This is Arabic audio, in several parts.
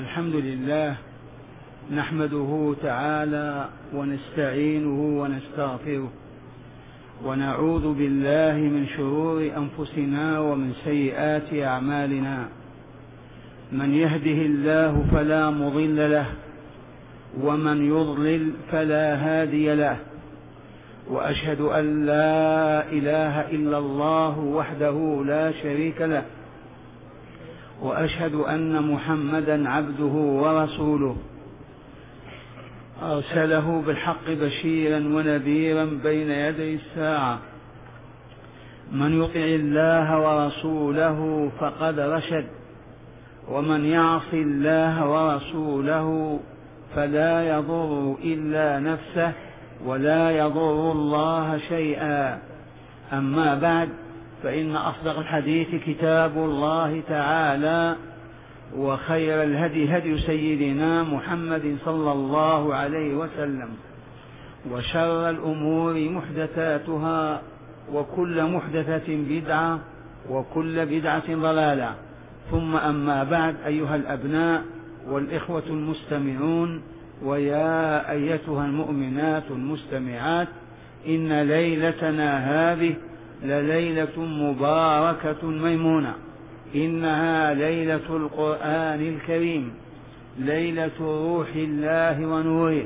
الحمد لله نحمده تعالى ونستعينه ونستغفره ونعوذ بالله من شرور أنفسنا ومن سيئات أعمالنا. من يهده الله فلا مضل له ومن يضلل فلا هادي له، وأشهد أن لا إله إلا الله وحده لا شريك له، وأشهد أن محمدا عبده ورسوله أرسله بالحق بشيرا ونذيرا بين يدي الساعة. من يطع الله ورسوله فقد رشد، ومن يعص الله ورسوله فلا يضر إلا نفسه ولا يضر الله شيئا. أما بعد، فإن أصدق الحديث كتاب الله تعالى، وخير الهدي هدي سيدنا محمد صلى الله عليه وسلم، وشر الأمور محدثاتها، وكل محدثة بدعة، وكل بدعة ضلالة. ثم أما بعد، أيها الأبناء والإخوة المستمعون، ويا أيتها المؤمنات المستمعات، إن ليلتنا هذه لليلة مباركة ميمونة، إنها ليلة القرآن الكريم، ليلة روح الله ونوره.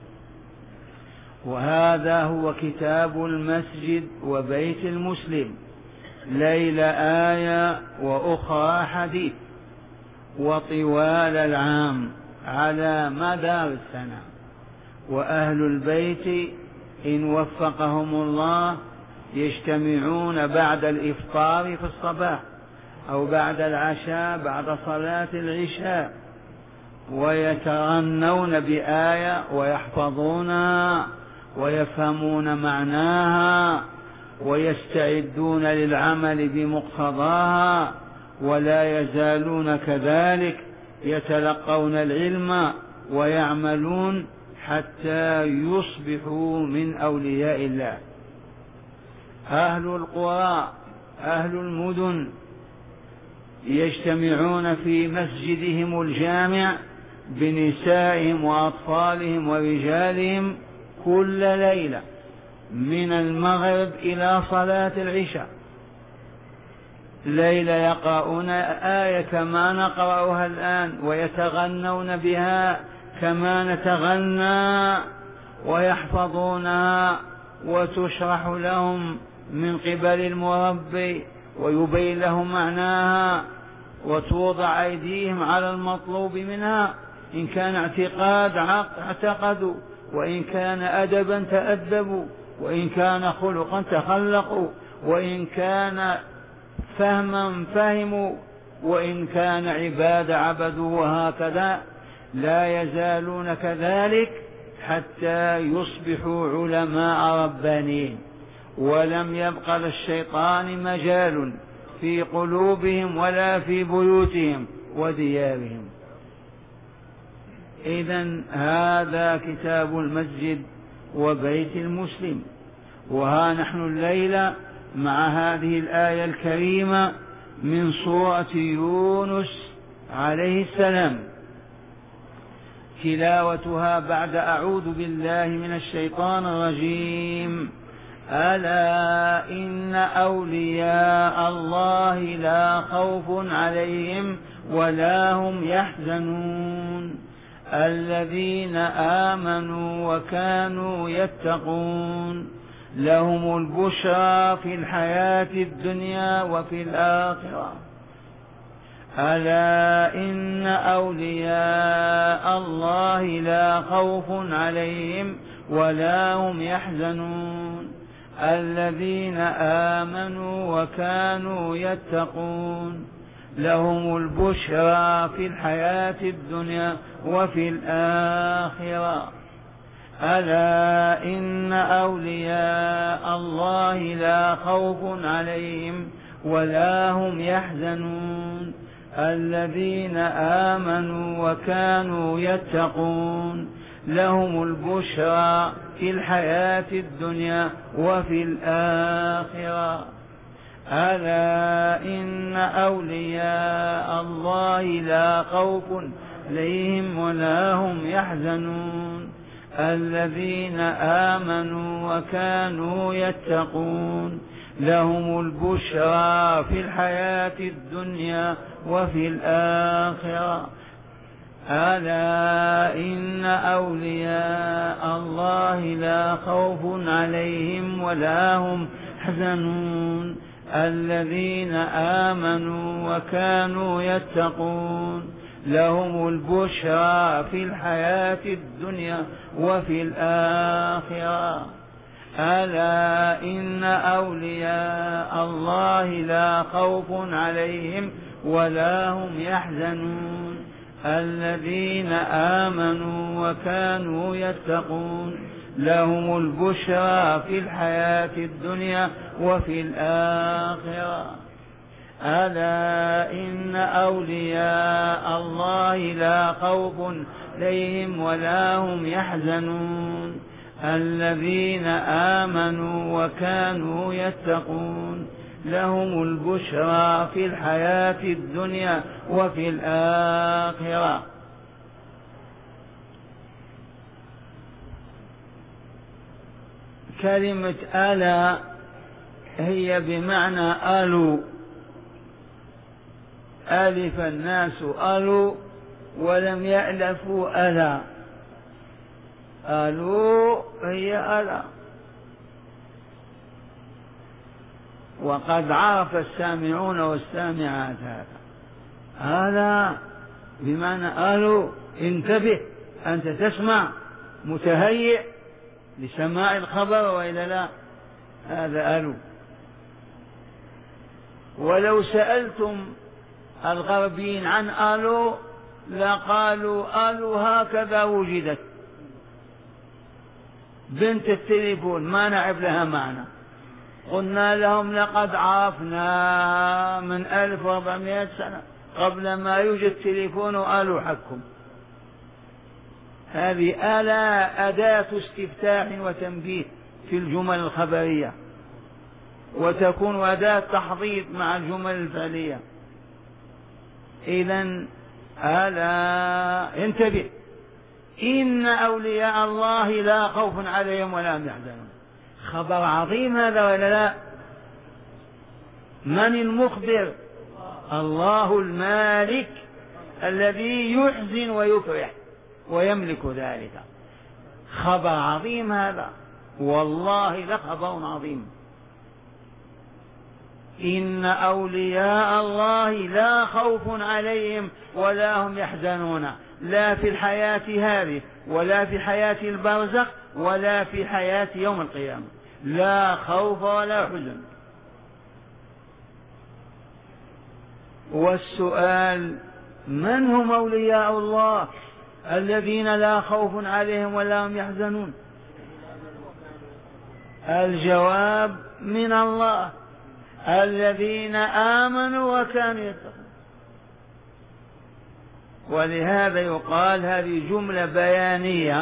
وهذا هو كتاب المسجد وبيت المسلم، ليلة آية وأخرى حديث، وطوال العام على مدار السنة. وأهل البيت إن وفقهم الله يجتمعون بعد الإفطار في الصباح أو بعد العشاء بعد صلاة العشاء، ويتغنون بآية ويحفظونها ويفهمون معناها ويستعدون للعمل بمقتضاها، ولا يزالون كذلك يتلقون العلم ويعملون حتى يصبحوا من أولياء الله. أهل القرى أهل المدن يجتمعون في مسجدهم الجامع بنسائهم وأطفالهم ورجالهم كل ليلة من المغرب إلى صلاة العشاء، ليلة يقرؤون آية كما نقرأها الآن، ويتغنون بها كما نتغنى، ويحفظونها وتشرح لهم من قبل المربي ويبين لهم معناها، وتوضع أيديهم على المطلوب منها، إن كان اعتقاد اعتقدوا، وإن كان أدبا تأدبوا، وإن كان خلقا تخلقوا، وإن كان فهما فهموا، وإن كان عبادة عبدوا، وهكذا لا يزالون كذلك حتى يصبحوا علماء ربانيين، ولم يبق للشيطان مجال في قلوبهم ولا في بيوتهم وديارهم. إذن هذا كتاب المسجد وبيت المسلم. وها نحن الليلة مع هذه الآية الكريمة من سورة يونس عليه السلام، تلاوتها بعد أعوذ بالله من الشيطان الرجيم. ألا إن أولياء الله لا خوف عليهم ولا هم يحزنون، الذين آمنوا وكانوا يتقون، لهم البشرى في الحياة الدنيا وفي الآخرة. ألا إن أولياء الله لا خوف عليهم ولا هم يحزنون، الذين آمنوا وكانوا يتقون، لهم البشرى في الحياة الدنيا وفي الآخرة. ألا إن أولياء الله لا خوف عليهم ولا هم يحزنون، الذين آمنوا وكانوا يتقون، لهم البشرى في الحياة الدنيا وفي الآخرة. ألا إن أولياء الله لا خوف عليهم ولا هم يحزنون الذين آمنوا وكانوا يتقون لهم البشرى في الحياة الدنيا وفي الآخرة ألا إن أولياء الله لا خوف عليهم ولا هم يحزنون الذين آمنوا وكانوا يتقون لهم البشرى في الحياة الدنيا وفي الآخرة ألا إن أولياء الله لا خوف عليهم ولا هم يحزنون الذين آمنوا وكانوا يتقون لهم البشرى في الحياة الدنيا وفي الآخرة ألا إن أولياء الله لا خوف عليهم ولا هم يحزنون الذين آمنوا وكانوا يتقون لهم البشرى في الحياة الدنيا وفي الآخرة كلمة ألا هي بمعنى ألو ألف الناس ألو ولم يألفوا ألا ألو هي ألا وقد عرف السامعون والسامعات هذا بمعنى ألو انتبه أنت تسمع متهيئ لسماع الخبر وإلا لا هذا ألو ولو سألتم الغربيين عن ألو لقالوا ألو هكذا وجدت بنت التليفون ما نعرف لها معنى قلنا لهم لقد عرفنا من 1400 سنة قبل ما يوجد تليفون ألو حقكم هذه ألا أداة استفتاح وتنبيه في الجمل الخبرية وتكون أداة تحضيض مع الجمل الفعلية إذن ألا انتبه إن أولياء الله لا خوف عليهم ولا هم يحزنون خبر عظيم هذا ولا لا من المخبر الله المالك الذي يحزن ويفرح ويملك ذلك خبر عظيم هذا والله لخبر عظيم إن أولياء الله لا خوف عليهم ولا هم يحزنون لا في الحياة هذه ولا في حياة البرزخ ولا في حياة يوم القيامة لا خوف ولا حزن والسؤال من هم أولياء الله الذين لا خوف عليهم ولا هم يحزنون الجواب من الله الذين آمنوا وكانوا يتقون ولهذا يقال هذه جملة بيانية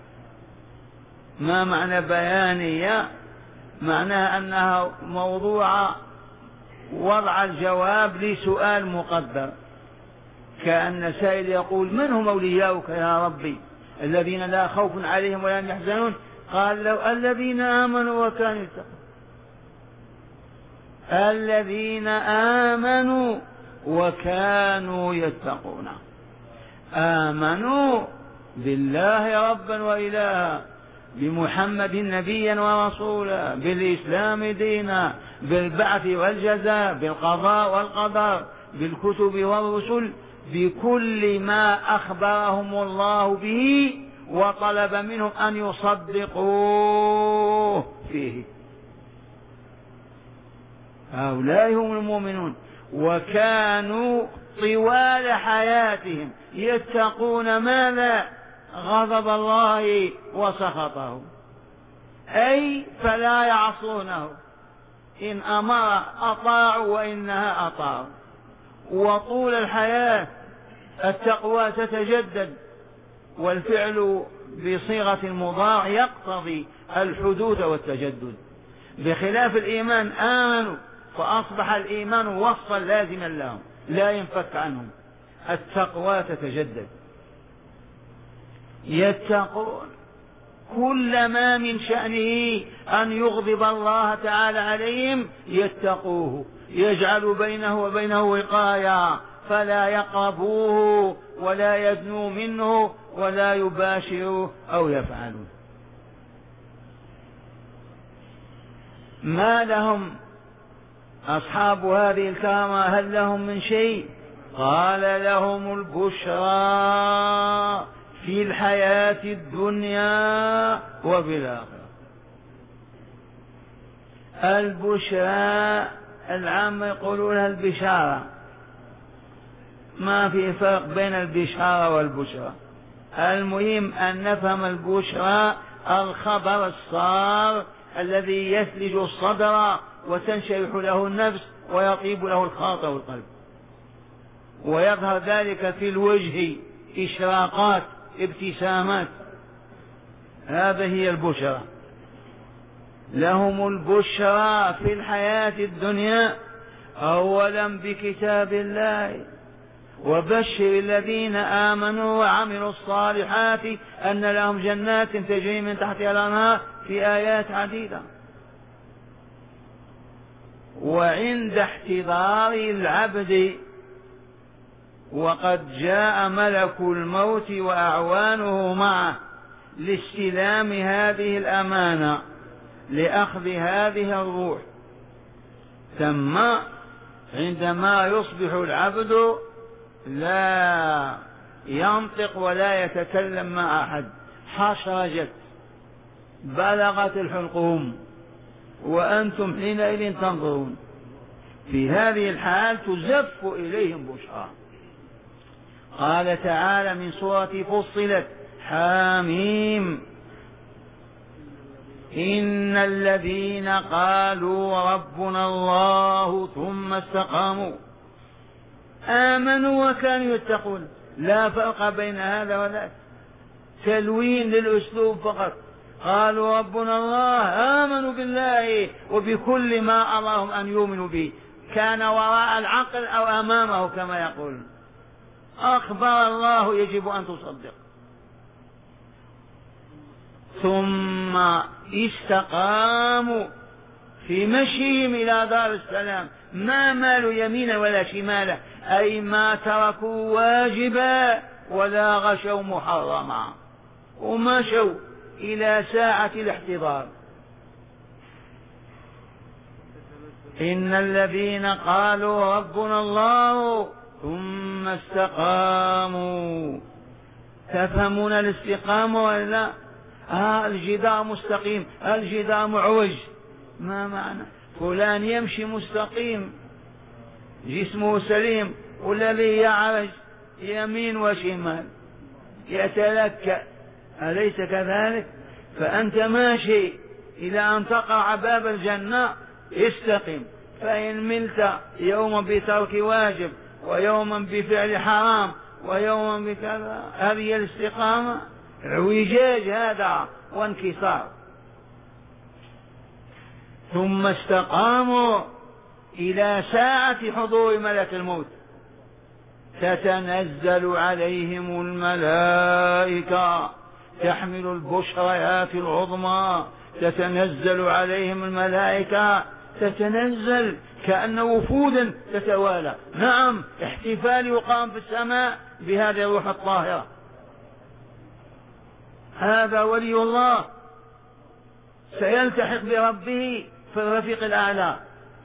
ما معنى بيانية معناها أنها موضوع وضع الجواب لسؤال مقدر كأن سائل يقول من هم أولياؤك يا ربي الذين لا خوف عليهم ولا هم يحزنون قال لو الذين آمنوا وكانوا يتقون الذين آمنوا وكانوا يتقون آمنوا بالله ربا وإلها بمحمد نبيا ورسولا بالإسلام دينا بالبعث والجزاء بالقضاء والقدر بالكتب والرسل بكل ما أخبرهم الله به وطلب منهم أن يصدقوه فيه هؤلاء هم المؤمنون وكانوا طوال حياتهم يتقون ماذا غضب الله وسخطه أي فلا يعصونه إن أمر أطاعوا وإن نهى أطاعوا وطول الحياة التقوى تتجدد والفعل بصيغة المضارع يقتضي الحدوث والتجدد بخلاف الإيمان آمنوا فأصبح الإيمان وصفا لازما لهم لا ينفك عنهم التقوى تتجدد يتقون، كل ما من شأنه أن يغضب الله تعالى عليهم يتقوه، يجعل بينه وبينه وقاية فلا يقربوه ولا يدنوا منه ولا يباشروا أو يفعلوا. ما لهم أصحاب هذه الكرامة هل لهم من شيء؟ قال لهم البشرى في الحياة الدنيا وفي الآخرة. البشرى العامة يقولونها البشارة، ما في فرق بين البشارة والبشرى، المهم أن نفهم البشرى الخبر الصار الذي يثلج الصدر وتنشرح له النفس ويطيب له الخاطر والقلب، ويظهر ذلك في الوجه إشراقات ابتسامات، هذا هي البشرى. لهم البشرى في الحياة الدنيا أولا بكتاب الله، وبشر الذين آمنوا وعملوا الصالحات أن لهم جنات تجري من تحتها الأنهار في آيات عديدة. وعند احتضار العبد وقد جاء ملك الموت وأعوانه معه لاستلام هذه الأمانة لأخذ هذه الروح، ثم عندما يصبح العبد لا ينطق ولا يتكلم مع أحد، حشرجت بلغت الحلقوم وأنتم حينئذ تنظرون، في هذه الحال تزف إليهم بشرى. قال تعالى من سورة فصلت حاميم إن الذين قالوا ربنا الله ثم استقاموا آمنوا وكانوا يتقون، لا فرق بين هذا وذاك، تلوين للأسلوب فقط. قالوا ربنا الله، آمنوا بالله وبكل ما أمرهم أن يؤمنوا به، كان وراء العقل أو أمامه كما يقول، أخبر الله يجب أن تصدق. ثم استقاموا في مشيهم إلى دار السلام، ما مالوا يمينا ولا شمالا، أي ما تركوا واجبا ولا غشوا محرما، ومشوا إلى ساعة الاحتضار. إن الذين قالوا ربنا الله ثم استقاموا، تفهمون الاستقامة ولا؟ الجدار مستقيم، الجدار معوج، ما معنى؟ فلان يمشي مستقيم جسمه سليم، والذي يعرج يمين وشمال يتلكأ، أليس كذلك؟ فأنت ماشي إلى أن تقع باب الجنة استقم، فإن ملت يوما بترك واجب ويوما بفعل حرام ويوما بكذا، هذه الاستقامة؟ اعوجاج هذا وانكسار. ثم استقاموا إلى ساعة حضور ملك الموت، تتنزل عليهم الملائكة تحمل البشريات العظمى، تتنزل عليهم الملائكة، تتنزل كأن وفودا تتوالى. نعم، احتفال يقام في السماء بهذه الروح الطاهرة، هذا ولي الله سيلتحق بربه في الرفيق الأعلى.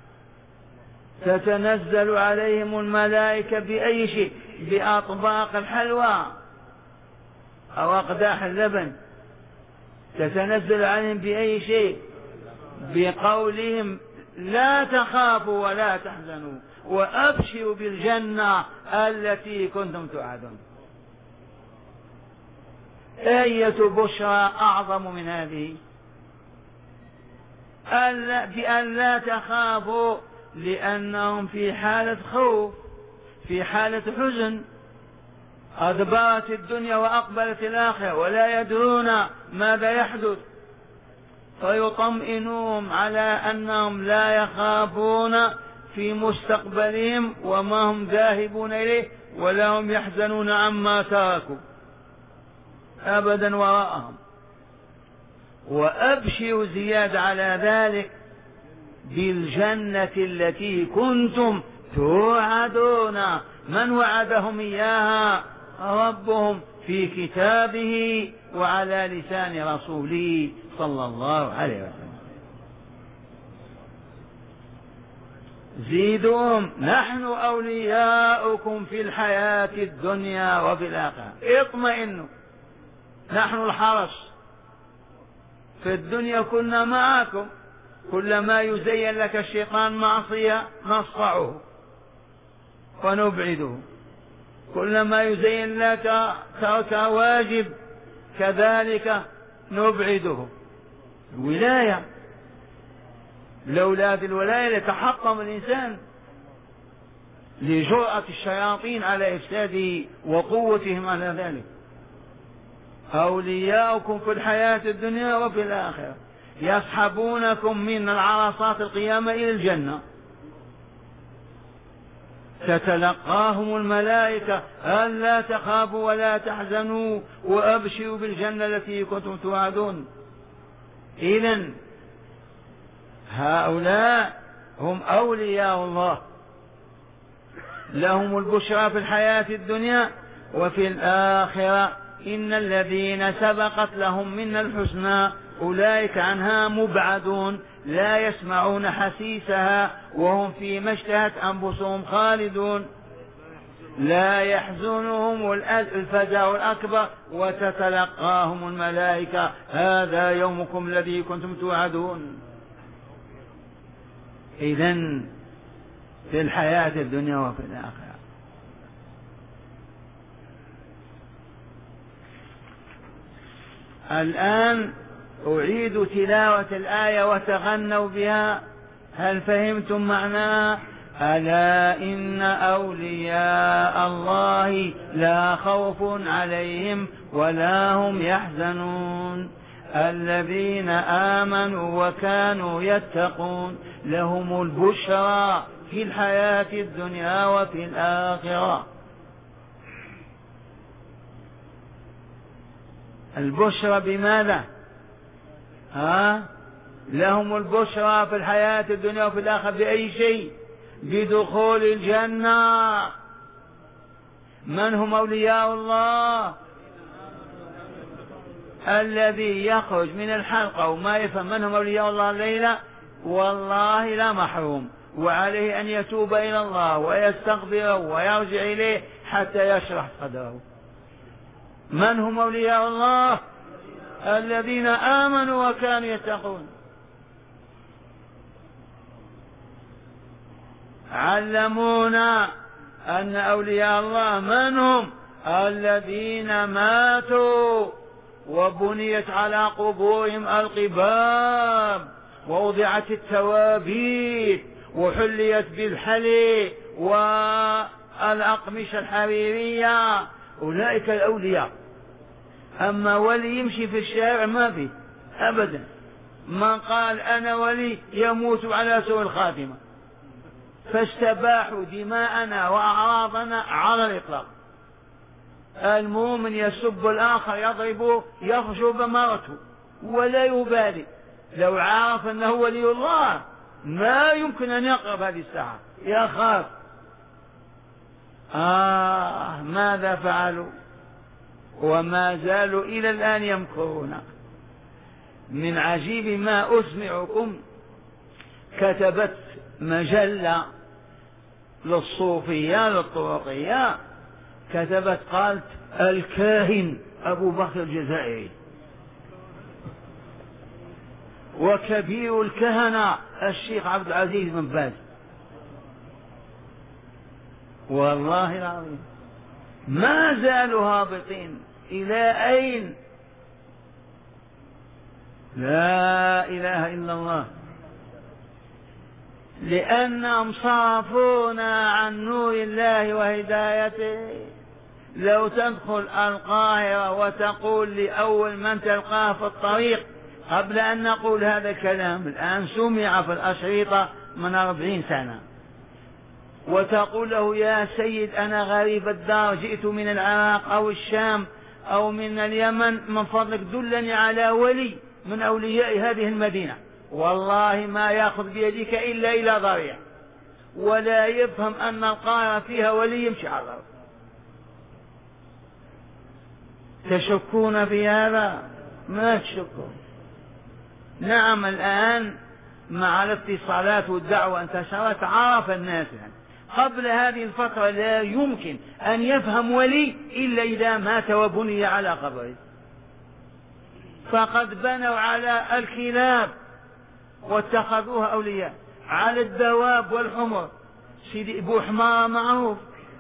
تتنزل عليهم الملائكة بأي شيء؟ بأطباق الحلوى أو أقداح اللبن. تتنزل عليهم بأي شيء؟ بقولهم لا تخافوا ولا تحزنوا وأبشروا بالجنة التي كنتم توعدون. أية بشرى أعظم من هذه؟ بأن لا تخافوا، لأنهم في حالة خوف، في حالة حزن، أدبرت الدنيا وأقبلت الآخرة ولا يدرون ماذا يحدث، فيطمئنهم على أنهم لا يخافون في مستقبلهم وما هم ذاهبون إليه، ولا هم يحزنون عما تركوا. أبدا وراءهم. وأبشروا زيادة على ذلك بالجنة التي كنتم توعدون. من وعدهم إياها؟ ربهم في كتابه وعلى لسان رسوله صلى الله عليه وسلم. زيدهم نحن أولياؤكم في الحياة الدنيا وفي الآخرة. اطمئنوا، نحن الحرس، في الدنيا كنا معكم، كلما يزين لك الشيطان معصية نصفعه ونبعده، كلما يزين لك ترك واجب كذلك نبعده. الولاية، لولا الولاية لتحطم الإنسان لجرأة الشياطين على إفساده وقوتهم على ذلك. أولياؤكم في الحياة الدنيا وفي الآخرة يسحبونكم من العرصات القيامة إلى الجنة، تتلقاهم الملائكة ألا تخافوا ولا تحزنوا وأبشروا بالجنة التي كنتم توعدون. إذن هؤلاء هم أولياء الله، لهم البشرى في الحياة الدنيا وفي الآخرة. إن الذين سبقت لهم منا الحسنى أولئك عنها مبعدون لا يسمعون حسيسها وهم فيما اشتهت أنفسهم خالدون. لا يحزنهم الفزع الأكبر وتتلقاهم الملائكة هذا يومكم الذي كنتم توعدون. إذن في الحياة الدنيا وفي الآخرة. الآن أعيد تلاوة الآية وتغنوا بها. هل فهمتم معناها؟ ألا إن أولياء الله لا خوف عليهم ولا هم يحزنون الذين آمنوا وكانوا يتقون لهم البشرى في الحياة الدنيا وفي الآخرة. البشرى بماذا؟ لهم البشرى في الحياة الدنيا وفي الآخرة بأي شيء؟ بدخول الجنة. من هم أولياء الله؟ الذي يخرج من الحلقة وما يفهم من هم أولياء الله الليلة والله لا محروم، وعليه أن يتوب إلى الله ويستغفره ويرجع إليه حتى يشرح صدره. من هم أولياء الله؟ الذين آمنوا وكانوا يتقون. علمونا أن أولياء الله من هم؟ الذين ماتوا وبنيت على قبورهم القباب ووضعت التوابيت وحليت بالحلي والأقمشة الحريرية، أولئك الأولياء. أما ولي يمشي في الشارع ما فيه أبدا. من قال أنا ولي يموت على سوء الخاتمة. فاستباحوا دماءنا وأعراضنا على الإطلاق. المؤمن يسب الآخر يضربه يخشب مرته ولا يبالي، لو عرف أنه ولي الله ما يمكن أن يقرب هذه الساعة، يخاف. ماذا فعلوا؟ وما زالوا إلى الآن يمكرون. من عجيب ما أسمعكم، كتبت مجلة للصوفية للطرقية، كتبت قالت الكاهن أبو بكر الجزائري وكبير الكهنة الشيخ عبد العزيز بن باز. والله العظيم ما زالوا هابطين. إلى أين؟ لا إله إلا الله. لأنهم صرفونا عن نور الله وهدايته. لو تدخل القاهرة وتقول لأول من تلقاه في الطريق، قبل أن نقول هذا الكلام الآن سمع في الأشرطة من 40 سنة، وتقول له يا سيد أنا غريب الدار جئت من العراق أو الشام أو من اليمن من فضلك دلني على ولي من أولياء هذه المدينة، والله ما يأخذ بيدك إلا إلى ضريع، ولا يفهم أن القارة فيها ولي يمشي على الأرض. تشكون في هذا؟ ما تشكون. نعم الآن مع الاتصالات والدعوة انتشرت عرف الناس يعني. قبل هذه الفترة لا يمكن أن يفهم ولي إلا إذا مات وبني على قبره، فقد بنوا على الكلاب واتخذوها أولياء، على الدواب والحمر. سيدي أبو حمار معروف.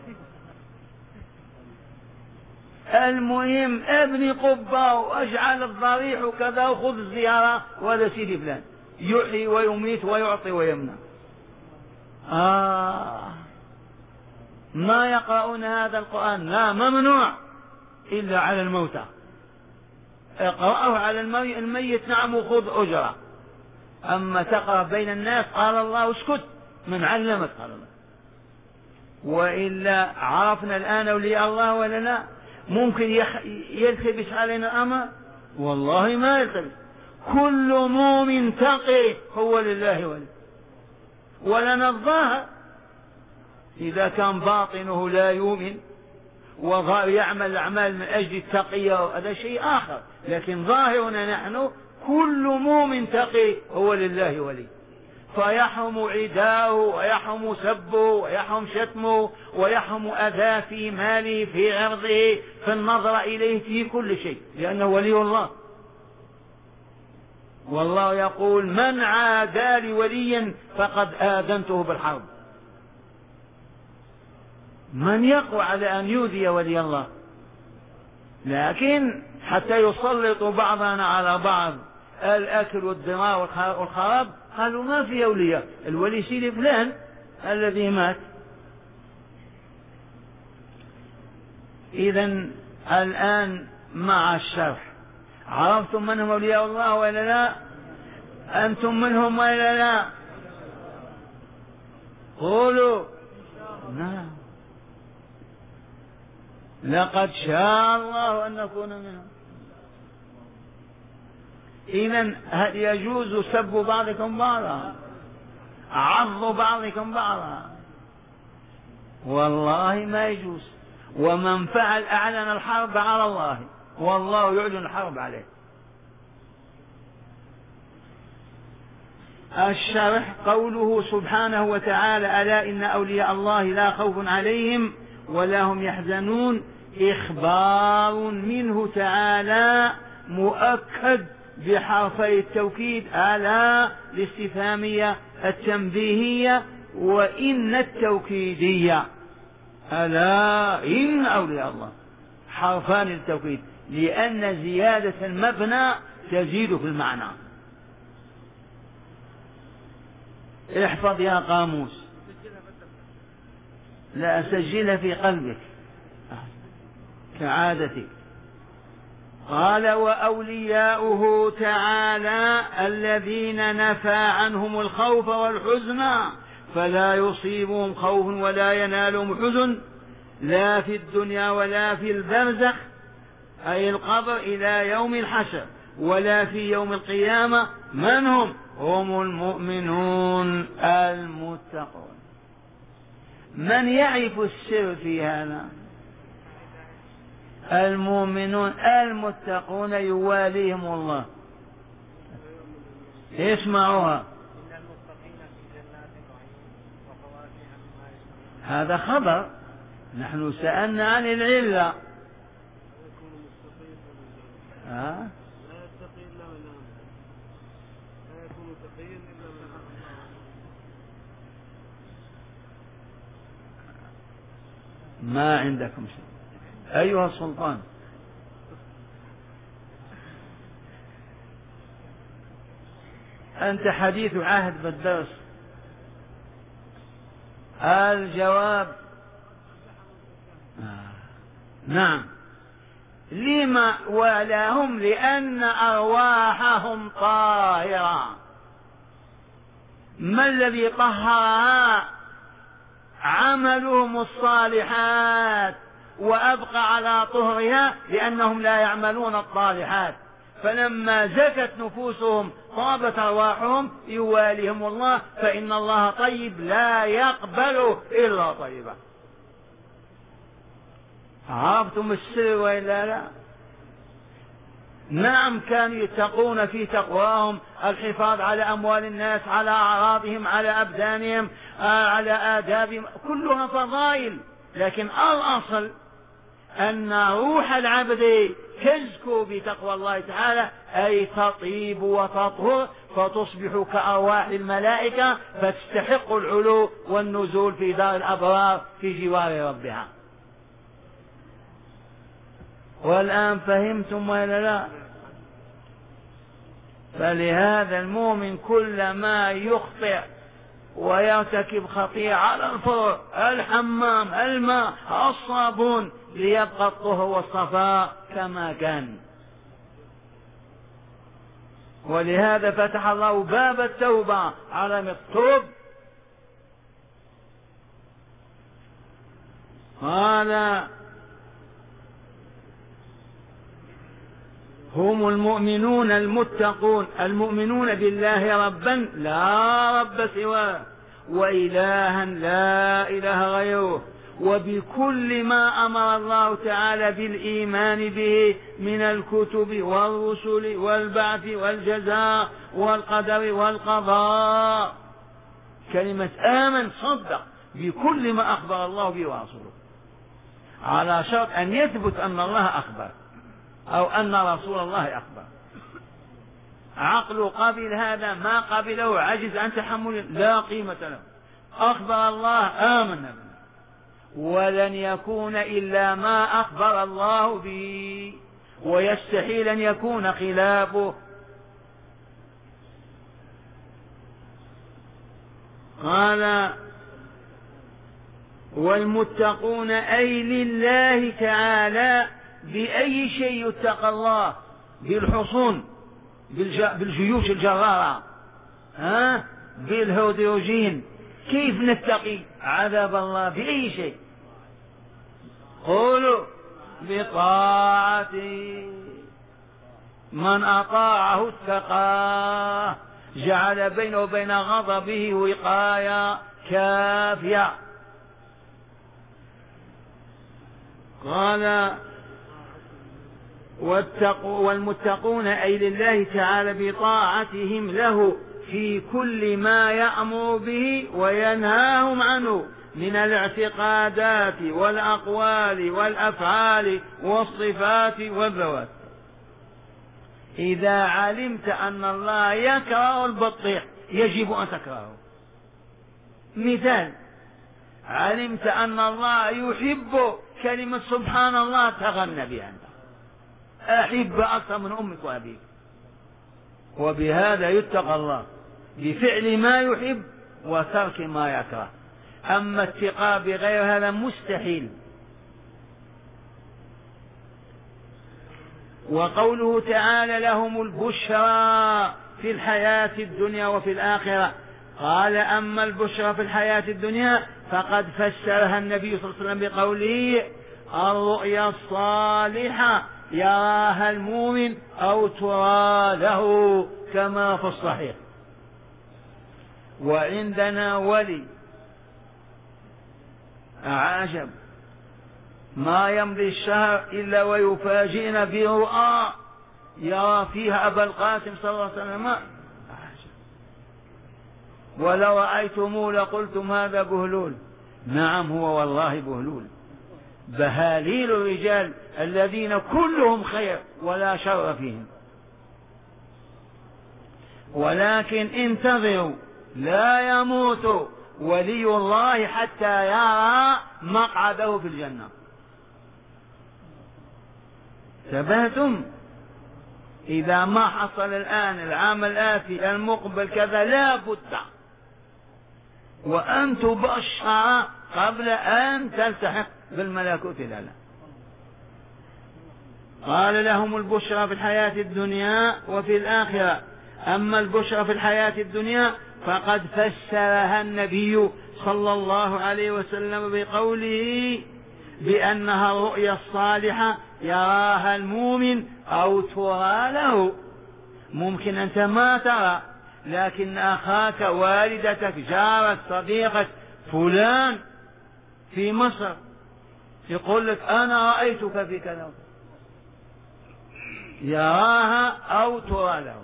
المهم ابني قبة واجعل الضريح وكذا وخذ الزيارة، ولا سيدي فلان يحيي ويميت ويعطي ويمنع. ما يقرؤون هذا القرآن؟ لا، ممنوع إلا على الموتى. اقرأه على الميت نعم وخذ أجرة، أما تقرأ بين الناس قال الله اسكت، من علمك قال الله. وإلا عرفنا الآن أولياء الله ولا لا؟ ممكن يلتبس علينا الأمر؟ والله ما يلتبس. كل مؤمن تقي هو لله ولي، ولنا الظاهر. إذا كان باطنه لا يؤمن ويعمل الأعمال من أجل التقية هذا شيء آخر، لكن ظاهرنا نحن كل مؤمن تقي هو لله ولي، فيحرم عداه ويحرم سبه ويحرم شتمه ويحرم أذى في ماله في عرضه في النظر إليه في كل شيء، لأنه ولي الله. والله يقول من عادى لي وليا فقد آذنته بالحرب. من يقوى على أن يؤذي ولي الله؟ لكن حتى يسلط بعضنا على بعض الأكل والدماء والخراب، قالوا ما في أولياء، الولي سيدي فلان الذي مات. إذن الآن مع الشرح عرفتم من هم أولياء الله ولا لا؟ أنتم منهم ولا لا؟ قولوا نعم. لقد شاء الله أن نكون منهم. إذن هل يجوز سب بعضكم بعضا؟ عض بعضكم بعضا؟ والله ما يجوز. ومن فعل أعلن الحرب على الله، والله يعلن الحرب عليه. الشرح قوله سبحانه وتعالى ألا إن أولياء الله لا خوف عليهم ولا هم يحزنون، إخبار منه تعالى مؤكد بحرفي التوكيد ألا الاستفهامية التنبيهية وإن التوكيدية. ألا إن أولياء الله حرفان للتوكيد، لأن زيادة المبنى تزيد في المعنى. احفظ يا قاموس، لا أسجلها في قلبك كعادتك. قال وأولياؤه تعالى الذين نفى عنهم الخوف والحزن فلا يصيبهم خوف ولا ينالهم حزن لا في الدنيا ولا في البرزخ أي القبر إلى يوم الحشر ولا في يوم القيامة. من هم؟ هم المؤمنون المتقون. من يعرف السر في هذا؟ المؤمنون المتقون يواليهم الله. اسمعوها، هذا خبر، نحن سألنا عن العلة. ما عندكم شيء أيها السلطان. أنت حديث عهد بالدرس. الجواب نعم. لما ولاهم؟ لأن أرواحهم طاهرة. ما الذي طهرها؟ عملهم الصالحات وأبقى على طهرها لأنهم لا يعملون الطالحات. فلما زكت نفوسهم طابت أرواحهم يواليهم الله، فإن الله طيب لا يقبل إلا طيبا. عرفتم السر وإلا لا؟ نعم، كانوا يتقون في تقواهم الحفاظ على أموال الناس، على أعراضهم، على أبدانهم، على آدابهم، كلها فضائل، لكن الأصل أن روح العبد تزكو بتقوى الله تعالى، أي تطيب وتطهر فتصبح كأرواح الملائكة، فتستحق العلو والنزول في دار الأبرار في جوار ربها. والآن فهمتم ولا لا؟ فلهذا المؤمن كلما يخطئ ويرتكب خطيئة على الفرع، الحمام، الماء، الصابون، ليبقى الطهر والصفاء كما كان. ولهذا فتح الله باب التوبة على مكتوب. قال هم المؤمنون المتقون، المؤمنون بالله ربا لا رب سواه، وإلها لا إله غيره، وبكل ما أمر الله تعالى بالإيمان به من الكتب والرسل والبعث والجزاء والقدر والقضاء. كلمة آمن صدق بكل ما أخبر الله به ورسوله، على شرط أن يثبت أن الله أخبر أو أن رسول الله أخبر. عقل قبل هذا، ما قبله عجز عن تحمل، لا قيمة له. أخبر الله آمنا به، ولن يكون إلا ما أخبر الله به، ويستحيل أن يكون خلافه. قال والمتقون أي لله تعالى. بأي شيء يتقى الله؟ بالحصون، بالجيوش الجرارة، بالهيدروجين. كيف نتقي عذاب الله؟ بأي شيء؟ قولوا بطاعته، من أطاعه اتقاه، جعل بينه وبين غضبه وقاية كافية. قال والمتقون أي لله تعالى بطاعتهم له في كل ما يأمر به وينهاهم عنه من الاعتقادات والأقوال والأفعال والصفات والذوات. إذا علمت أن الله يكره البطيخ يجب أن تكرهه. مثال، علمت أن الله يحب كلمة سبحان الله تغنى بها أنت، أحب أكثر من أمك وأبيك. وبهذا يتقى الله، بفعل ما يحب وترك ما يكره. أما اتقاء بغير هذا مستحيل. وقوله تعالى لهم البشرى في الحياة الدنيا وفي الآخرة. قال أما البشرى في الحياة الدنيا فقد فسرها النبي صلى الله عليه وسلم بقوله الرؤيا الصالحة يراها المؤمن أو ترى له كما في الصحيح. وعندنا ولي عجب، ما يمضي الشهر إلا ويفاجئنا برؤى يرى فيها أبا القاسم صلى الله عليه وسلم. ولو رأيتموه لقلتم هذا بهلول. نعم، هو والله بهلول، بهاليل الرجال الذين كلهم خير ولا شر فيهم. ولكن انتظروا، لا يموت ولي الله حتى يرى مقعده في الجنة. انتبهتم؟ إذا ما حصل الآن العام الآتي المقبل كذا لا بد وأن تبشر قبل أن تلتحق بالملكوت. لا. قال لهم البشرى في الحياة الدنيا وفي الآخرة. أما البشرى في الحياة الدنيا فقد فسرها النبي صلى الله عليه وسلم بقوله بأنها الرؤيا الصالحة يراها المؤمن أو ترى له. ممكن أنت ما ترى، لكن أخاك، والدتك، جارك، صديقك فلان في مصر يقول لك أنا رأيتك في كذا، يراها أو ترى له.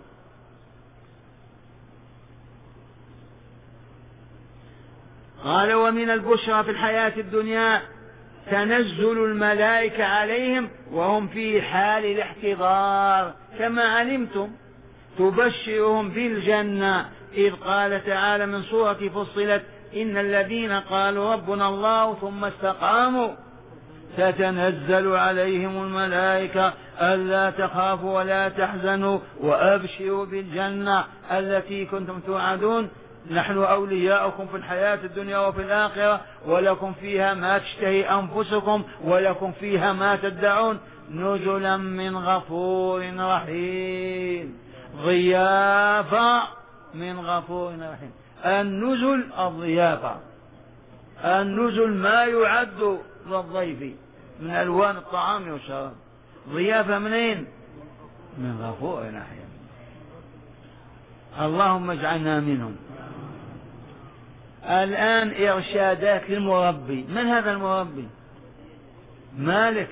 قال ومن البشرى في الحياة الدنيا تنزل الملائكة عليهم وهم في حال الاحتضار، كما علمتم تبشرهم بالجنة، إذ قال تعالى من سورة فصلت إن الذين قالوا ربنا الله ثم استقاموا تتنزل عليهم الملائكة ألا تخافوا ولا تحزنوا وأبشروا بالجنة التي كنتم توعدون، نحن أولياؤكم في الحياة الدنيا وفي الآخرة ولكم فيها ما تشتهي أنفسكم ولكم فيها ما تدعون نزلا من غفور رحيم. ضيافة من غفور رحيم. النزل الضيافة، النزل ما يعد للضيف من ألوان الطعام والشراب. ضيافة منين؟ من غفور رحيم. اللهم اجعلنا منهم. الآن إرشادات للمربي. من هذا المربي؟ مالك.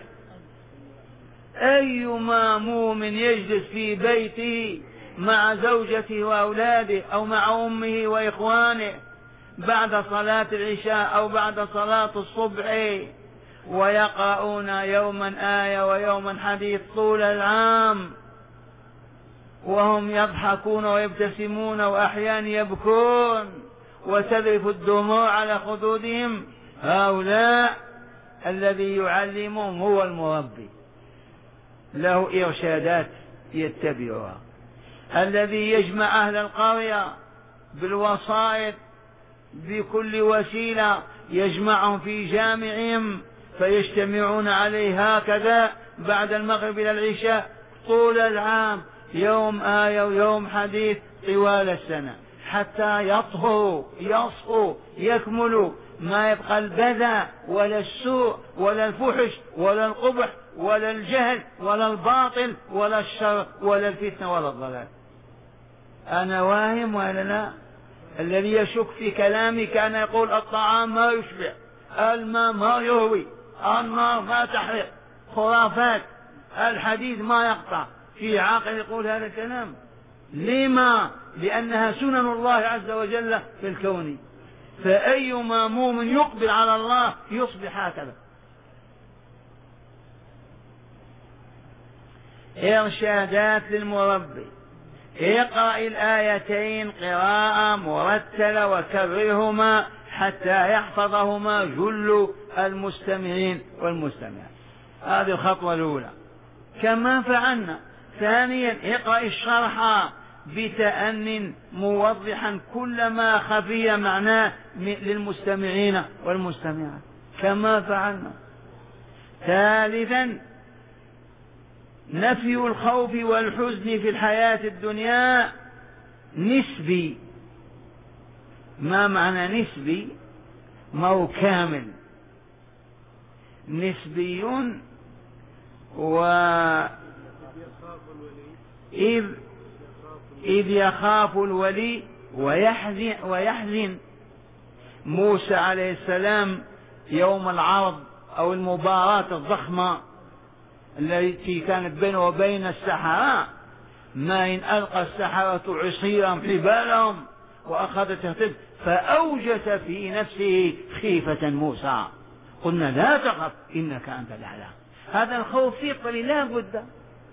أيما مؤمن يجلس في بيته مع زوجته وأولاده أو مع أمه وإخوانه بعد صلاة العشاء أو بعد صلاة الصبح ويقرؤون يوما آية ويوما حديث طول العام وهم يضحكون ويبتسمون وأحيانا يبكون وتذرف الدموع على خدودهم، هؤلاء الذي يعلمهم هو المربي، له إرشادات يتبعها، الذي يجمع أهل القرية بالوسائط بكل وسيلة، يجمعهم في جامعهم فيجتمعون عليه هكذا بعد المغرب إلى العشاء طول العام، يوم آية ويوم حديث طوال السنة، حتى يطهروا يصفوا يكملوا، ما يبقى البذى ولا السوء ولا الفحش ولا القبح ولا الجهل ولا الباطل ولا الشر ولا الفتنة ولا الضلال. أنا واهم ولا لا؟ الذي يشك في كلامي كان يقول الطعام ما يشبع، الماء ما يروي، النار ما تحرق، خرافات، الحديد ما يقطع. في عاقل يقول هذا الكلام؟ لما؟ لأنها سنن الله عز وجل في الكون، فأيما مؤمن يقبل على الله يصبح هكذا. إرشادات للمربي. اقرأ الآيتين قراءة مرتلة وكررهما حتى يحفظهما جل المستمعين والمستمعات. هذه الخطوة الأولى كما فعلنا. ثانيا اقرأ الشرح بتأن موضحا كل ما خفي معناه للمستمعين والمستمعات كما فعلنا. ثالثا نفي الخوف والحزن في الحياة الدنيا نسبي. ما معنى نسبي؟ ما هو كامل، نسبي. إذ يخاف الولي ويحزن موسى عليه السلام يوم العرض أو المباراة الضخمة التي كانت بينه وبين السحرة، ما إن ألقى السحرة عصيرا حبالهم وأخذت تهتز فأوجس في نفسه خيفة موسى، قلنا لا تخف إنك أنت الأعلى. هذا الخوف فطري لا بد،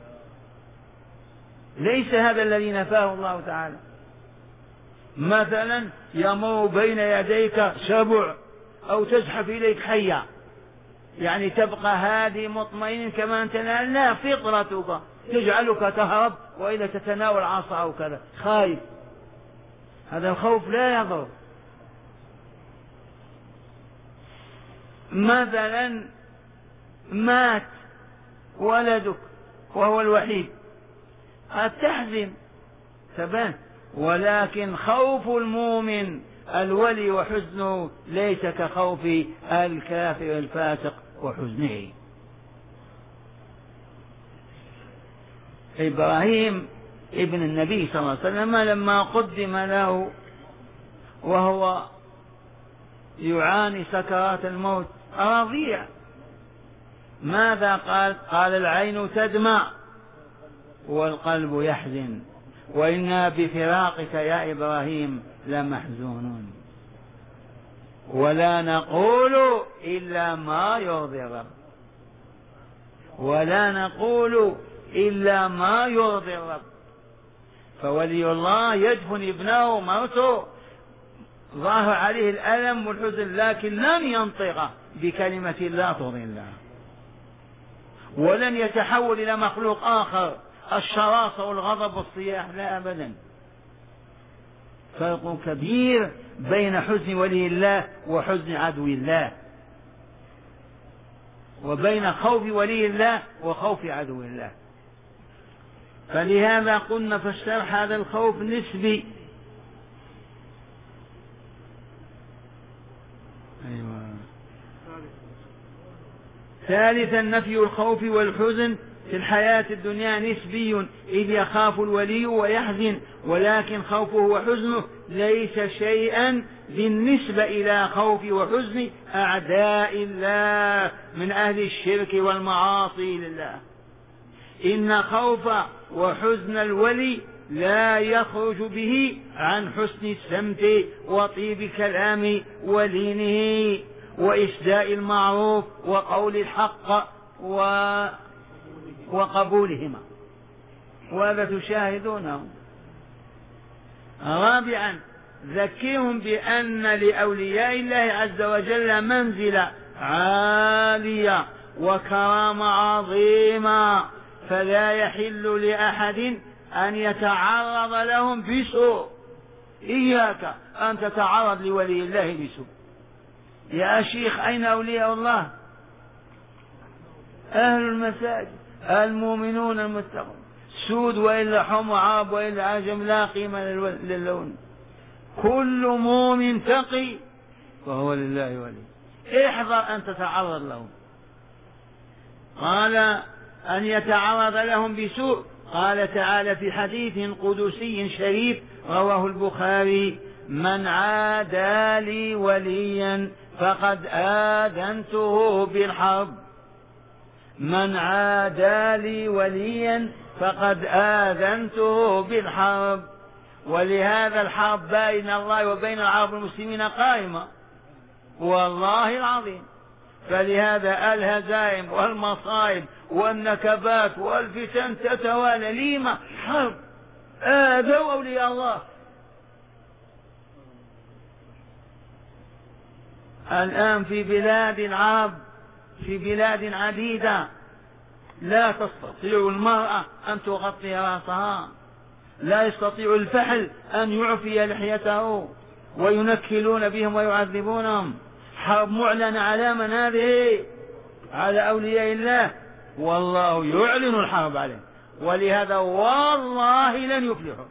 ليس هذا الذي نفاه الله تعالى. مثلا يمر بين يديك سبع أو تزحف إليك حية، يعني تبقى هذه مطمئن كما أنت؟ لا، فطرتك تجعلك تهرب وإلا تتناول عصا أو كذا، خايف. هذا الخوف لا يضر. مثلا مات ولدك وهو الوحيد قد تحزن ثبات، ولكن خوف المؤمن الولي وحزنه ليس كخوف الكافر الفاسق وحزنه. إبراهيم ابن النبي صلى الله عليه وسلم لما قدم له وهو يعاني سكرات الموت رضيع، ماذا قال؟ قال العين تدمع والقلب يحزن وإنا بفراقك يا إبراهيم لمحزونون ولا نقول إلا ما يرضي الرب، ولا نقول إلا ما يرضي الرب. فولي الله يدفن ابنه موته ظاهر عليه الألم والحزن، لكن لن ينطق بكلمة لا ترضي الله، ولن يتحول إلى مخلوق آخر الشراسة والغضب والصياح، لا أبدا. فرق كبير بين حزن ولي الله وحزن عدو الله، وبين خوف ولي الله وخوف عدو الله. فلهذا قلنا في الشرح هذا الخوف نسبي. أيوة. ثالثا نفي الخوف والحزن في الحياة الدنيا نسبي، إذ يخاف الولي ويحزن، ولكن خوفه وحزنه ليس شيئا بالنسبة إلى خوف وحزن أعداء الله من أهل الشرك والمعاصي لله. إن خوف وحزن الولي لا يخرج به عن حسن السمت وطيب كلام ولينه وإسداء المعروف وقول الحق وقبولهما، وهذا تشاهدونه. رابعا ذكرهم بأن لأولياء الله عز وجل منزلة عالية وكرامة عظيمة، فلا يحل لأحد أن يتعرض لهم بسوء. إياك أن تتعرض لولي الله بسوء. يا شيخ أين أولياء الله؟ أهل المساجد المؤمنون المتقون، سود وإلا حمر عرب وإلا عجم لا قيمة للون، كل مؤمن تقي فهو لله ولي. احذر أن تتعرض لهم. قال أن يتعرض لهم بسوء. قال تعالى في حديث قدسي شريف رواه البخاري: من عادى لي وليا فقد آذنته بالحرب. من عادى لي وليا فقد آذنته بالحرب. ولهذا الحرب بين الله وبين العرب المسلمين قائمة والله العظيم. فلهذا الهزائم والمصائب والنكبات والفتن تتوالى. لما؟ حرب. آذوا أولياء الله. الآن في بلاد العرب، في بلاد عديدة، لا تستطيع المرأة أن تغطي رأسها، لا يستطيع الفحل أن يعفي لحيته، وينكلون بهم ويعذبونهم. حرب معلنة على من هذه؟ على أولياء الله، والله يعلن الحرب عليهم. ولهذا والله لن يفلحوا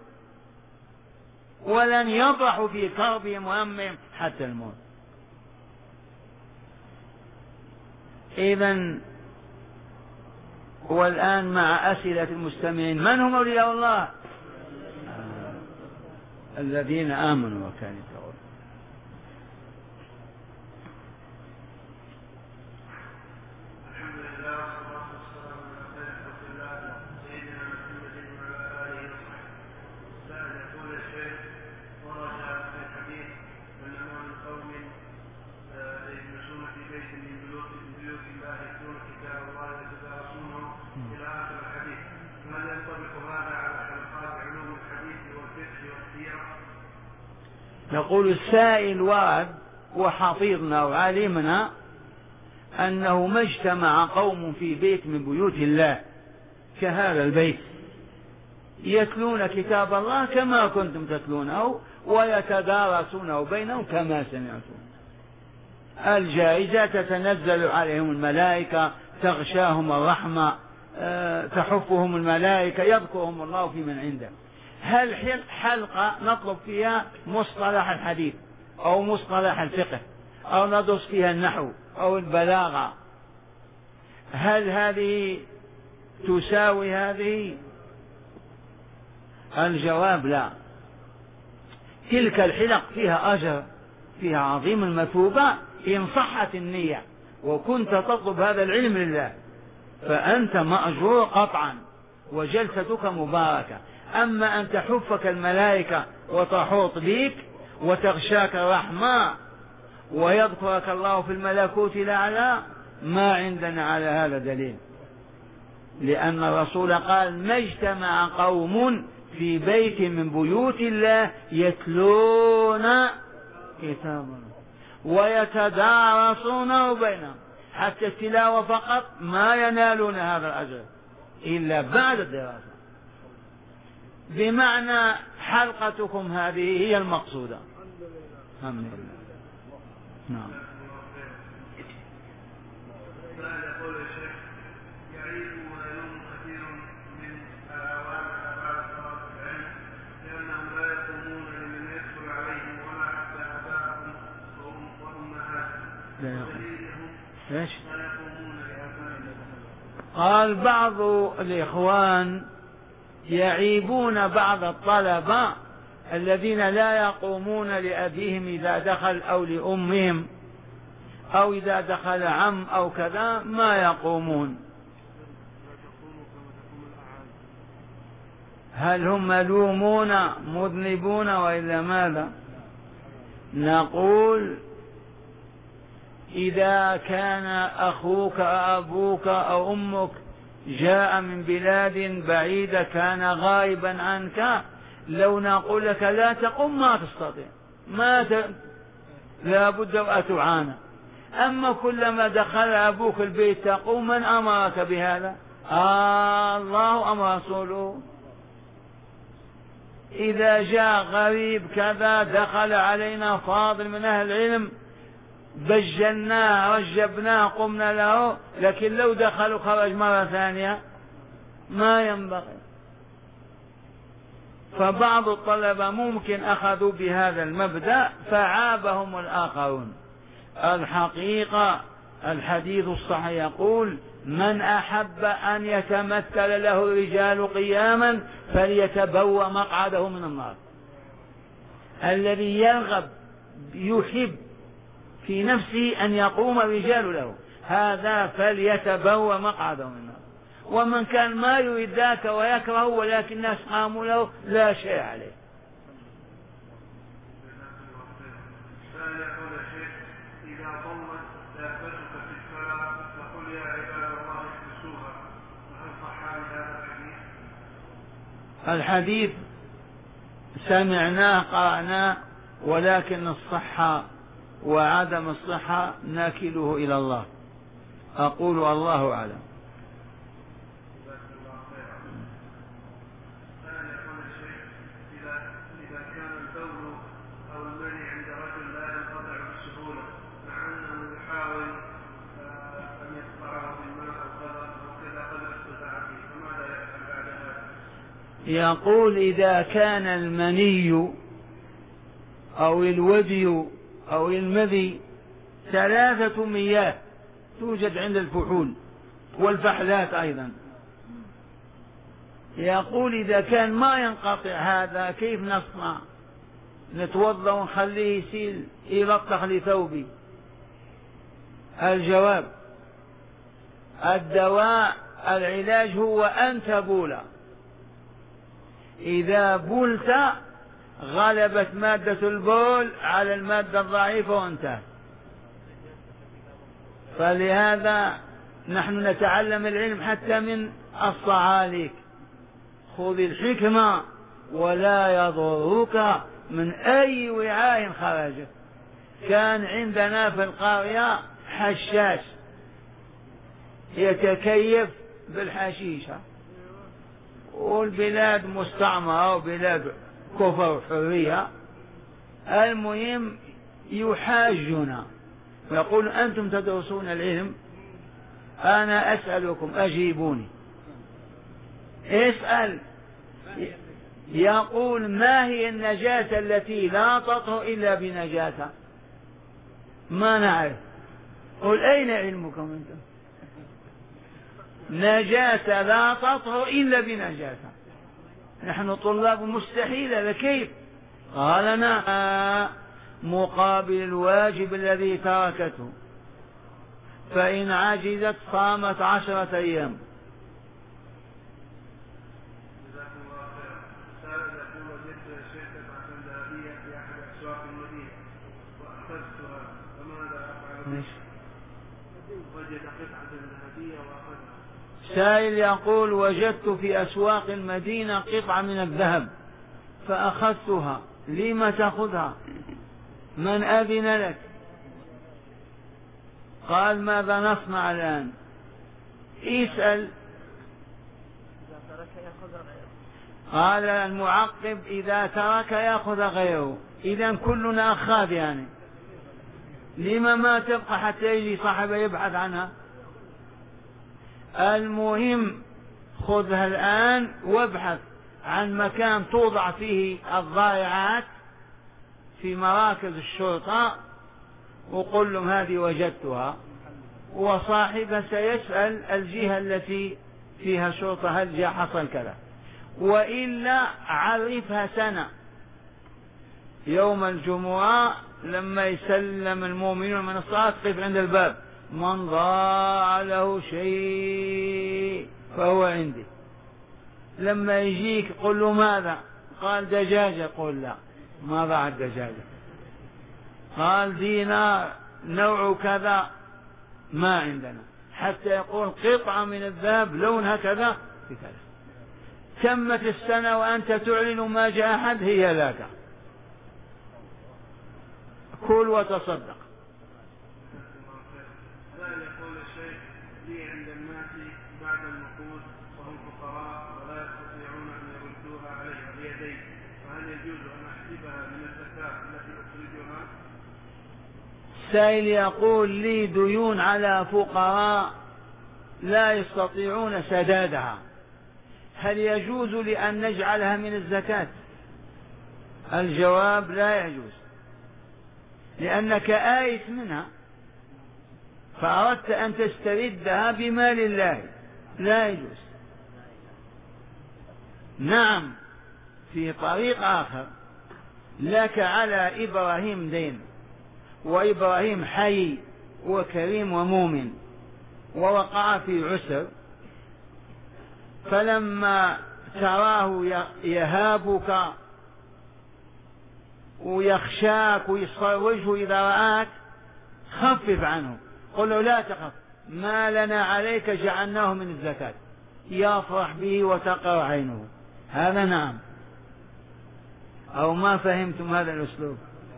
ولن يضحوا في كربهم وهمهم حتى الموت. إذن والآن مع أسئلة المستمعين: من هم أولياء الله؟ الذين آمنوا وكانوا يتقون. نقول السائل وارد، وحفظنا وعلمنا أنه ما اجتمع قوم في بيت من بيوت الله كهذا البيت يتلون كتاب الله كما كنتم تتلونه ويتدارسونه بينهم كما سمعتم. الجائزة تتنزل عليهم الملائكة، تغشاهم الرحمة، تحفهم الملائكة، يذكرهم الله في من عنده. هل حلقة نطلب فيها مصطلح الحديث أو مصطلح الفقه أو ندرس فيها النحو أو البلاغة هل هذه تساوي هذه؟ الجواب لا. تلك الحلق فيها أجر، فيها عظيم المثوبة إن صحت النية وكنت تطلب هذا العلم لله، فأنت مأجور قطعا وجلستك مباركة. أما أن تحفك الملائكة وتحوط بك وتغشاك الرحمة ويذكرك الله في الملكوت الأعلى، ما عندنا على هذا دليل، لأن الرسول قال: ما اجتمع قوم في بيت من بيوت الله يتلون كتاب الله ويتدارسونه بينهم، حتى التلاوة فقط ما ينالون هذا الأجر إلا بعد الدراسة. بمعنى حلقتكم هذه هي المقصودة. الحمد لله. نعم. قال بعض الإخوان يعيبون بعض الطلبة الذين لا يقومون لأبيهم إذا دخل أو لأمهم أو إذا دخل عم أو كذا ما يقومون. هل هم ملومون مذنبون وإلا ماذا؟ نقول: إذا كان أخوك أبوك أو أمك جاء من بلاد بعيدة كان غائبا عنك، لو نقول لك لا تقوم ما تستطيع، لا بد أن تعانى. أما كلما دخل أبوك البيت تقوم، من أمرك بهذا؟ الله أم رسوله؟ إذا جاء غريب كذا دخل علينا فاضل من أهل العلم بجلناه رجبناه قمنا له، لكن لو دخل وخرج مرة ثانية ما ينبغي. فبعض الطلبة ممكن أخذوا بهذا المبدأ فعابهم الآخرون. الحقيقة الحديث الصحيح يقول: من أحب أن يتمثل له الرجال قياما فليتبوأ مقعده من النار. الذي يرغب يحب في نفسه أن يقوم الرجال له، هذا فليتبوأ مقعده من النار. ومن كان ما يريد ذاك ويكره ولكن الناس قاموا له لا شيء عليه. الحديث سمعناه قرأناه، ولكن الصحة وعدم الصحة ناكله إلى الله. أقول الله أعلم. إذا كان البول أو المني عند رجل لا ينقطع بسهولة مع أنه يحاول أن يقطعه بالماء أو كذا قد استطاع فيه، فماذا يفعل بعد هذا؟ يقول: إذا كان المني أو الودي أو المذي 3 مياه توجد عند الفحول والفحلات أيضا، يقول: إذا كان ما ينقطع هذا كيف نصنع؟ نتوضأ ونخليه يسيل يلطخ لثوبي؟ الجواب: الدواء العلاج هو أن تبول. إذا بلت غلبت مادة البول على المادة الضعيفة وانتهى. فلهذا نحن نتعلم العلم حتى من الصعاليك: خذ الحكمة ولا يضرك من أي وعاء خرجت. كان عندنا في القرية حشاش يتكيف بالحشيشة، والبلاد مستعمرة وبلاد كفر وحرية. المهم يحاجنا، يقول: أنتم تدرسون العلم، أنا أسألكم أجيبوني. اسأل. يقول: ما هي النجاسة التي لا تطهر إلا بنجاسة؟ ما نعرف. قل: أين علمكم أنتم؟ نجاسة لا تطهر إلا بنجاسة. نحن طلاب مستحيل، هذا كيف؟ قال نعم، مقابل الواجب الذي تركته، فإن عجزت صامت 10 أيام. سائل يقول وجدت في أسواق المدينة قطعة من الذهب فأخذتها، لم تأخذها؟ من أذن لك؟ قال ماذا نصنع الآن؟ اسأل. قال المعقب إذا ترك يأخذ غيره. إذن كلنا أخاذ يعني، لما ما تبقى حتى يجي صاحبه يبحث عنها؟ المهم خذها الآن وابحث عن مكان توضع فيه الضائعات في مراكز الشرطة وقل لهم هذه وجدتها، وصاحبها سيسأل الجهة التي فيها شرطة هل جاء حصل كذا، وإلا عرفها سنة يوم الجمعة لما يسلم المؤمنون من الصلاة قف عند الباب، من ضاع له شيء فهو عندي. لما يجيك قل له ماذا؟ قال دجاجة، قل لا ما ضاعت دجاجة. قال دينار نوع كذا ما عندنا، حتى يقول قطعة من الذهب لونها كذا في كذا. تمت السنة وأنت تعلن ما جاء أحد، هي لك، كل وتصدق. يقول الشيخ لي عند الناس بعد النقود وهم فقراء ولا يستطيعون أن يردوها عليها بيدي، فهل يجوز أن أحسبها من الزكاة التي أخرجها؟ سائل يقول لي ديون على فقراء لا يستطيعون سدادها، هل يجوز لأن نجعلها من الزكاة؟ الجواب لا يجوز، لأنك آيس منها فأردت أن تستردها بمال الله، لا يجوز. نعم في طريق آخر، لك على إبراهيم دين، وإبراهيم حي وكريم ومؤمن ووقع في عسر، فلما تراه يهابك ويخشاك ويصفر وجهه إذا رآك خفف عنه، قل له لا تخف، ما لنا عليك جعلناه من الزكاة، يفرح به وتقر عينه. هذا نعم. أو ما فهمتم هذا الأسلوب؟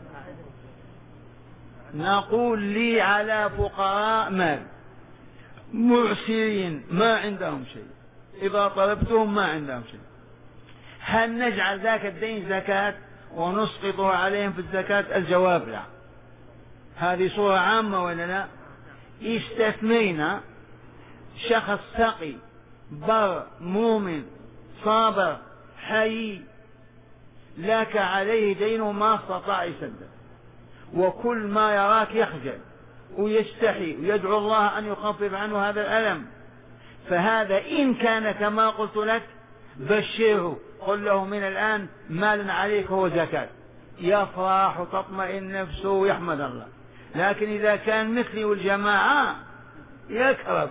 نقول لي على فقراء مال معسرين ما عندهم شيء، إذا طلبتهم ما عندهم شيء، هل نجعل ذاك الدين زكاة ونسقطها عليهم في الزكاة؟ الجواب لا. هذه صورة عامة ولا لا؟ استثنينا شخص تقي بر مؤمن صابر حي لك عليه دين وما استطاع يسدد، وكل ما يراك يخجل ويستحي ويدعو الله أن يخفف عنه هذا الألم، فهذا إن كان كما قلت لك بشره، قل له من الآن مال عليك هو زكاة، يفرح وتطمئن نفسه ويحمد الله. لكن إذا كان مثلي والجماعة يكرب،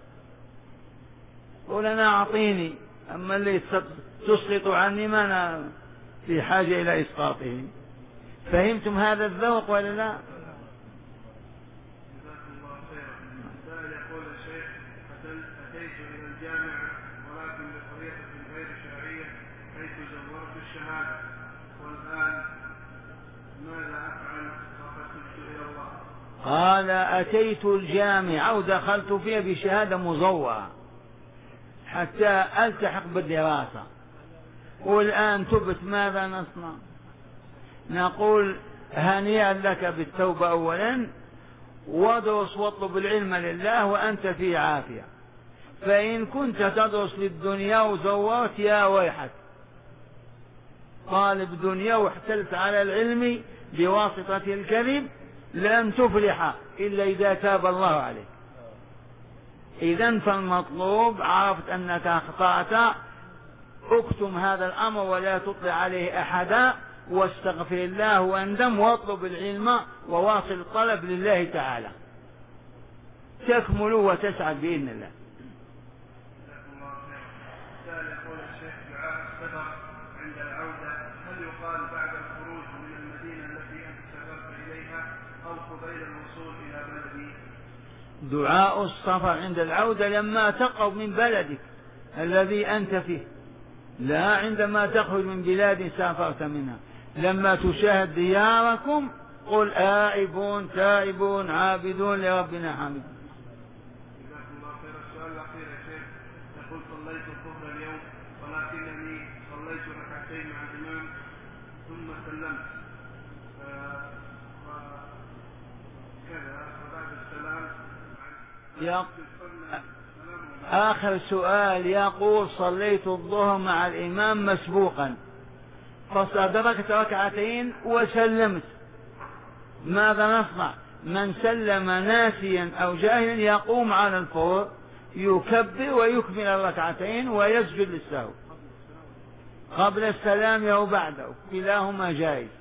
قل أنا أعطيني، أما اللي تسقط عني ما أنا في حاجة إلى إسقاطه. فهمتم هذا الذوق ولا لا؟ قال أتيت الجامعة ودخلت فيها بشهادة مزورة حتى ألتحق بالدراسة، والآن تبت، ماذا نصنع؟ نقول هنيئا لك بالتوبة أولا، وادرس واطلب العلم لله وأنت في عافية، فإن كنت تدرس للدنيا وزورت يا ويحك، طالب دنيا واحتلت على العلم بواسطة الكذب لن تفلح إلا إذا تاب الله عليك. إذن فالمطلوب عرفت أنك أخطأت، اكتم هذا الأمر ولا تطلع عليه أحدا، واستغفر الله واندم واطلب العلم وواصل الطلب لله تعالى تكمل وتسعد بإذن الله. يقول الشيخ دعاء السفر عند العودة هل يقال بعد الخروج من المدينة التي أنت سافرت إليها أو قبيل الوصول إلى بلدي؟ دعاء السفر عند العودة لما تقرب من بلدك الذي أنت فيه، لا عندما تخرج من بلاد سافرت منها. لما تشاهد دياركم قل آئبون تائبون عابدون لربنا حامدون. جزاكم الله خير. السؤال الأخير يا شيخ، يقول صليت الظهر اليوم ولكنني صليت ركعتين مع الإمام ثم سلمت وكذا وبعد السلام آخر سؤال يقول صليت الظهر مع الإمام مسبوقا فأدركت ركعتين وسلمت، ماذا نصنع؟ من سلم ناسيا أو جاهلا يقوم على الفور يكبر ويكمل الركعتين ويسجد للسهو قبل السلام أو بعده، كلاهما جائز.